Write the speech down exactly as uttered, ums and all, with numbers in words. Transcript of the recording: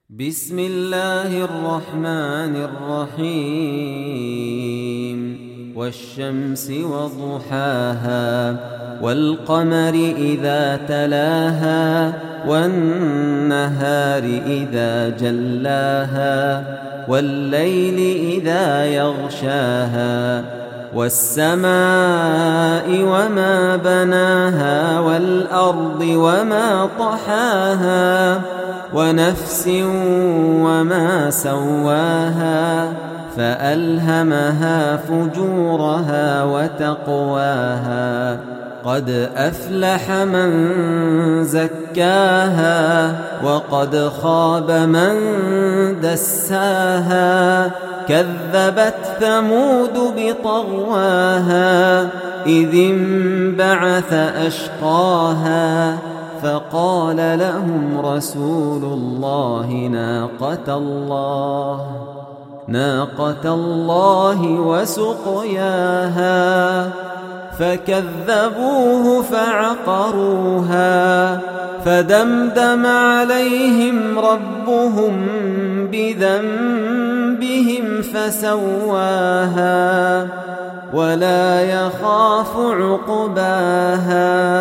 بسم الله الرحمن الرحيم والشمس وضحاها والقمر إذا تلاها والنهار إذا جلاها والليل إذا يغشاها والسماء وما بناها والأرض وما طحاها ونفس وما سواها فألهمها فجورها وتقواها قد أفلح من زكاها وقد خاب من دساها كذبت ثمود بطغواها إذ انبعث أشقاها فقال لهم رسول الله ناقة الله ناقة الله وسقياها فكذبوه فعقروها فدمدم عليهم ربهم بذنبهم فسواها ولا يخاف عقباها